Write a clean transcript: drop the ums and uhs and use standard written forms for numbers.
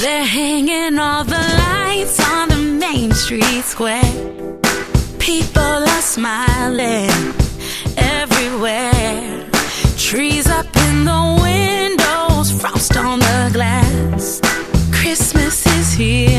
They're hanging all the lights on the main street square. People are smiling everywhere. Trees up in the windows, frost on the glass. Christmas is here.